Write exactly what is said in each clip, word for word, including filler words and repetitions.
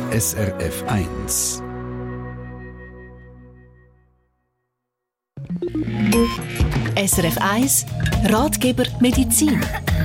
S R F eins. S R F eins Ratgeber Medizin.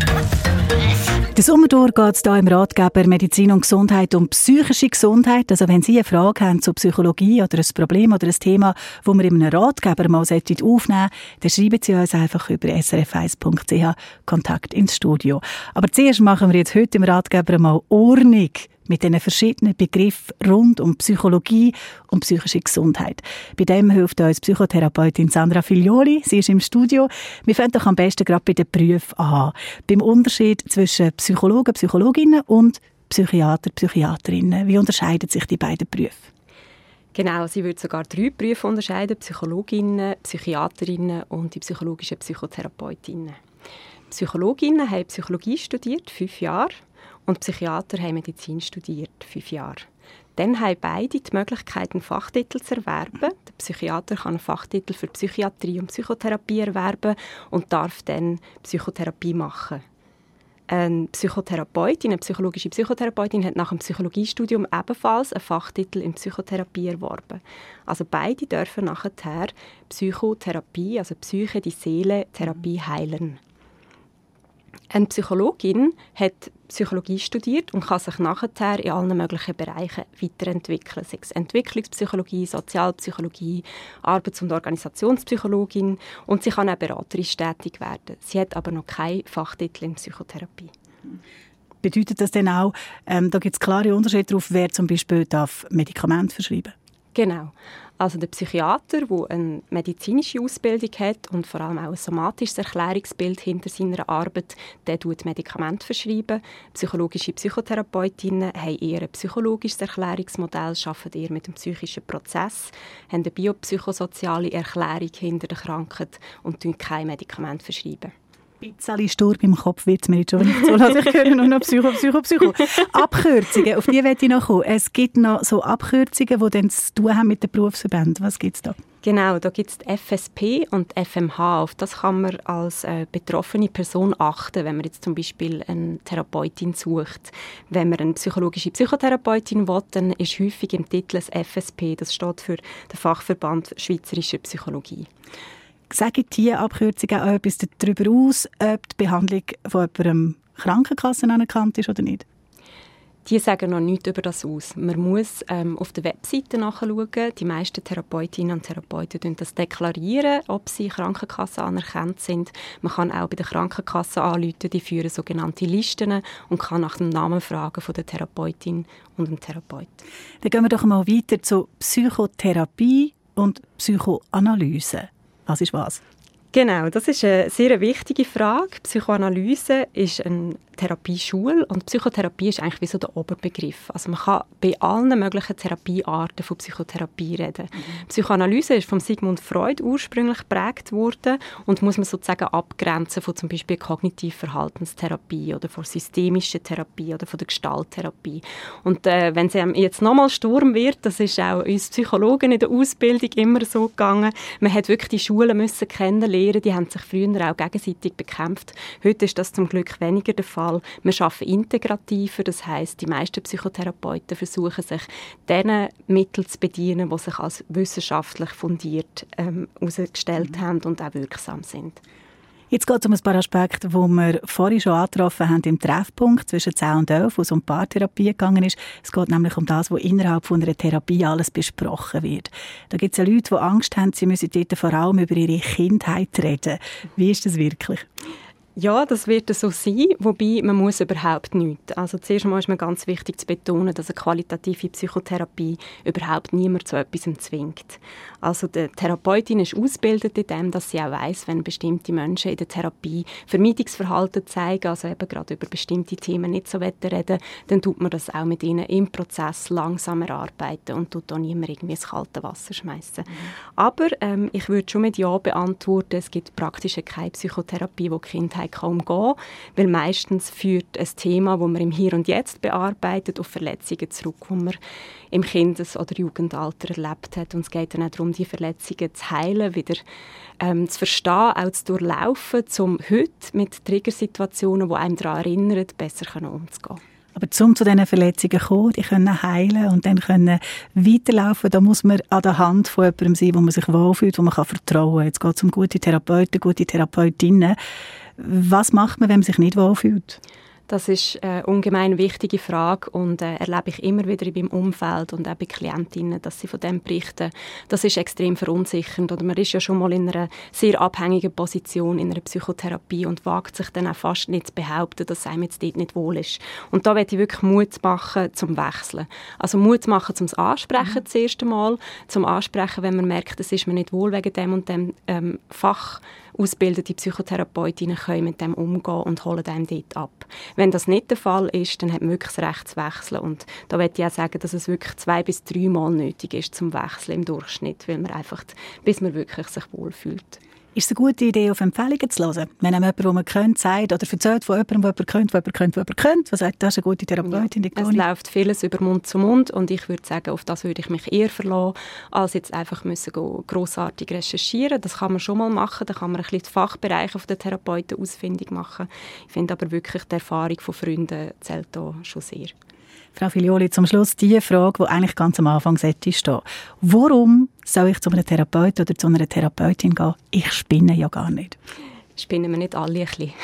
Der Sommer geht es hier im Ratgeber Medizin und Gesundheit um psychische Gesundheit. Also wenn Sie eine Frage haben zur Psychologie oder ein Problem oder ein Thema, das wir in einem Ratgeber mal aufnehmen sollten, dann schreiben Sie uns einfach über s r f eins punkt c h Kontakt ins Studio. Aber zuerst machen wir jetzt heute im Ratgeber mal Ordnung mit diesen verschiedenen Begriffen rund um Psychologie und psychische Gesundheit. Bei dem hilft uns Psychotherapeutin Sandra Figlioli. Sie ist im Studio. Wir fangen doch am besten gerade bei den Berufen an. Beim Unterschied zwischen Psychologen, Psychologinnen und Psychiater, Psychiaterinnen. Wie unterscheiden sich die beiden Berufe? Genau, sie würde sogar drei Berufe unterscheiden: Psychologinnen, Psychiaterinnen und die psychologischen Psychotherapeutinnen. Psychologinnen haben Psychologie studiert, fünf Jahre. Und Psychiater haben Medizin studiert, fünf Jahre. Dann haben beide die Möglichkeit, einen Fachtitel zu erwerben. Der Psychiater kann einen Fachtitel für Psychiatrie und Psychotherapie erwerben und darf dann Psychotherapie machen. Eine Psychotherapeutin, eine psychologische Psychotherapeutin hat nach dem Psychologiestudium ebenfalls einen Fachtitel in Psychotherapie erworben. Also beide dürfen nachher Psychotherapie, also Psyche, die Seele, Therapie heilen. Eine Psychologin hat Psychologie studiert und kann sich nachher in allen möglichen Bereichen weiterentwickeln. Sei es Entwicklungspsychologie, Sozialpsychologie, Arbeits- und Organisationspsychologin, und sie kann auch beraterisch tätig werden. Sie hat aber noch keinen Fachtitel in Psychotherapie. Bedeutet das denn auch, ähm, da gibt es klare Unterschiede darauf, wer zum Beispiel darf Medikamente verschreiben darf? Genau. Also der Psychiater, der eine medizinische Ausbildung hat und vor allem auch ein somatisches Erklärungsbild hinter seiner Arbeit, der tut Medikamente verschreiben. Psychologische Psychotherapeutinnen haben eher ein psychologisches Erklärungsmodell, arbeiten eher mit dem psychischen Prozess, haben eine biopsychosoziale Erklärung hinter der Krankheit und verschreiben kein Medikament verschreiben. Ein bisschen Sturm im Kopf wird es mir jetzt schon nicht so lassen. Ich höre nur noch Psycho, Psycho, Psycho. Abkürzungen, auf die möchte ich noch kommen. Es gibt noch so Abkürzungen, die dann zu tun haben mit den Berufsverbänden. Was gibt es da? Genau, da gibt es die F S P und F M H. Auf das kann man als äh, betroffene Person achten, wenn man jetzt zum Beispiel eine Therapeutin sucht. Wenn man eine psychologische Psychotherapeutin will, dann ist häufig im Titel das F S P. Das steht für den Fachverband Schweizerische Psychologie. Sagen diese Abkürzungen auch etwas darüber aus, ob die Behandlung von jemandem Krankenkassen anerkannt ist oder nicht? Die sagen noch nichts über das aus. Man muss ähm, auf der Webseite nachschauen. Die meisten Therapeutinnen und Therapeuten deklarieren das deklarieren, ob sie Krankenkassen anerkannt sind. Man kann auch bei der Krankenkasse anrufen, die führen sogenannte Listen und kann nach dem Namen fragen von der Therapeutin und dem Therapeut. Dann gehen wir doch mal weiter zu Psychotherapie und Psychoanalyse. Was ist was? Genau, das ist eine sehr wichtige Frage. Psychoanalyse ist eine Therapieschule und Psychotherapie ist eigentlich wie so der Oberbegriff. Also man kann bei allen möglichen Therapiearten von Psychotherapie reden. Mhm. Psychoanalyse ist von Sigmund Freud ursprünglich geprägt worden und muss man sozusagen abgrenzen von zum Beispiel Kognitiv-Verhaltenstherapie oder von systemischer Therapie oder von der Gestalttherapie. Und äh, wenn es jetzt nochmal Sturm wird, das ist auch uns Psychologen in der Ausbildung immer so gegangen, man hat wirklich die Schulen müssen kennenlernen. Die haben sich früher auch gegenseitig bekämpft. Heute ist das zum Glück weniger der Fall. Wir arbeiten integrativer, das heisst, die meisten Psychotherapeuten versuchen sich diesen Mitteln zu bedienen, die sich als wissenschaftlich fundiert ähm, herausgestellt mhm. haben und auch wirksam sind. Jetzt geht es um ein paar Aspekte, die wir vorhin schon angetroffen haben im Treffpunkt zwischen zehn und elf, wo es um Paartherapie gegangen ist. Es geht nämlich um das, was innerhalb von einer Therapie alles besprochen wird. Da gibt es ja Leute, die Angst haben, sie müssen dort vor allem über ihre Kindheit reden. Wie ist das wirklich? Ja, das wird so sein, wobei man muss überhaupt nichts. Also zuerst einmal ist mir ganz wichtig zu betonen, dass eine qualitative Psychotherapie überhaupt niemand zu etwas zwingt. Also die Therapeutin ist ausgebildet in dem, dass sie auch weiss, wenn bestimmte Menschen in der Therapie Vermeidungsverhalten zeigen, also eben gerade über bestimmte Themen nicht so reden, dann tut man das auch mit ihnen im Prozess langsam erarbeiten und tut auch niemand irgendwie ins kalte Wasser schmeißen. Mhm. Aber ähm, ich würde schon mit Ja beantworten, es gibt praktisch keine Psychotherapie, die Kindheit kaum gehen, weil meistens führt ein Thema, das man im Hier und Jetzt bearbeitet, auf Verletzungen zurück, die man im Kindes- oder Jugendalter erlebt hat. Und es geht dann auch darum, die Verletzungen zu heilen, wieder ähm, zu verstehen, auch zu durchlaufen, um heute mit Triggersituationen, die einem daran erinnern, besser umzugehen. Aber um zu diesen Verletzungen zu kommen, die können heilen und dann können weiterlaufen, da muss man an der Hand von jemandem sein, wo man sich wohlfühlt, wo man kann vertrauen kann. Jetzt geht es um gute Therapeuten, gute Therapeutinnen. Was macht man, wenn man sich nicht wohlfühlt? Das ist eine ungemein wichtige Frage und äh, erlebe ich immer wieder in meinem Umfeld und auch bei Klientinnen, dass sie von dem berichten. Das ist extrem verunsichernd. Oder man ist ja schon mal in einer sehr abhängigen Position in einer Psychotherapie und wagt sich dann auch fast nicht zu behaupten, dass einem jetzt dort nicht wohl ist. Und da möchte ich wirklich Mut machen zum Wechseln. Also Mut machen zum Ansprechen mhm. das erste Mal, zum Ansprechen, wenn man merkt, es ist mir nicht wohl wegen dem und dem ähm, Fach. Ausgebildete Psychotherapeutinnen können mit dem umgehen und holen einem dort ab. Wenn das nicht der Fall ist, dann hat man wirklich das Recht zu wechseln. Und da möchte ich auch sagen, dass es wirklich zwei bis drei Mal nötig ist zum Wechseln im Durchschnitt, weil man einfach, bis man wirklich sich wohlfühlt. Ist es eine gute Idee, auf Empfehlungen zu hören? Wenn einem jemand, den man kennt, sagt oder erzählt von jemandem, der jemand kennt, der jemand kennt, der jemand kennt, der sagt, das ist eine gute Therapeutin. Ja, es läuft vieles über Mund zu Mund und ich würde sagen, auf das würde ich mich eher verlassen, als jetzt einfach müssen grossartig recherchieren. Das kann man schon mal machen, da kann man ein bisschen die Fachbereiche der Therapeuten ausfindig machen. Ich finde aber wirklich, die Erfahrung von Freunden zählt da schon sehr. Frau Filioli, zum Schluss die Frage, die eigentlich ganz am Anfang sollte stehen. Warum soll ich zu einem Therapeuten oder zu einer Therapeutin gehen? Ich spinne ja gar nicht. Spinnen wir nicht alle ein bisschen?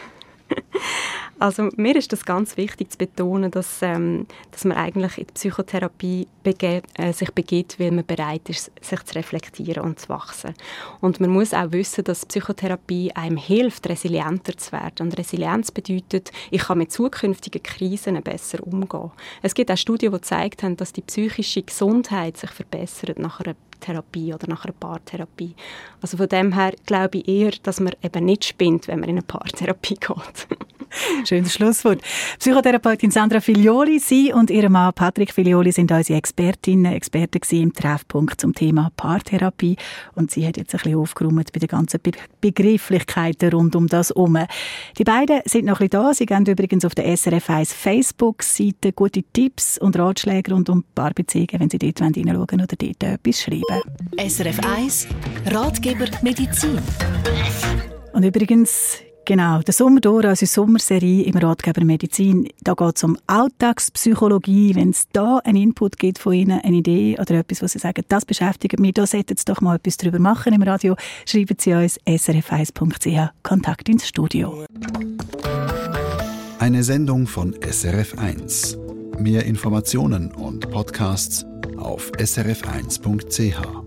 Also mir ist das ganz wichtig zu betonen, dass, ähm, dass man eigentlich in die Psychotherapie bege- äh, sich begibt, weil man bereit ist, sich zu reflektieren und zu wachsen. Und man muss auch wissen, dass Psychotherapie einem hilft, resilienter zu werden. Und Resilienz bedeutet, ich kann mit zukünftigen Krisen besser umgehen. Es gibt auch Studien, die gezeigt haben, dass die psychische Gesundheit sich verbessert nach einer Therapie oder nach einer Paartherapie. Also von dem her glaube ich eher, dass man eben nicht spinnt, wenn man in eine Paartherapie geht. Schönes Schlusswort. Psychotherapeutin Sandra Filioli, Sie und Ihr Mann Patrick Filioli sind unsere Expertinnen, Experten im Treffpunkt zum Thema Paartherapie. Und sie hat jetzt ein bisschen aufgeräumt bei den ganzen Be- Begrifflichkeiten rund um das herum. Die beiden sind noch ein bisschen da. Sie geben übrigens auf der S R F eins Facebook-Seite gute Tipps und Ratschläge rund um Paarbeziehungen, wenn Sie dort hineinschauen oder dort etwas schreiben. S R F eins Ratgeber Medizin. Und übrigens, genau, der Sommer durch, also Sommerserie im Ratgeber Medizin, da geht es um Alltagspsychologie. Wenn es da einen Input gibt von Ihnen, eine Idee oder etwas, was Sie sagen, das beschäftigt mich, da sollten Sie doch mal etwas darüber machen im Radio, schreiben Sie uns s r f eins punkt c h, Kontakt ins Studio. Eine Sendung von S R F eins. Mehr Informationen und Podcasts auf s r f eins punkt c h.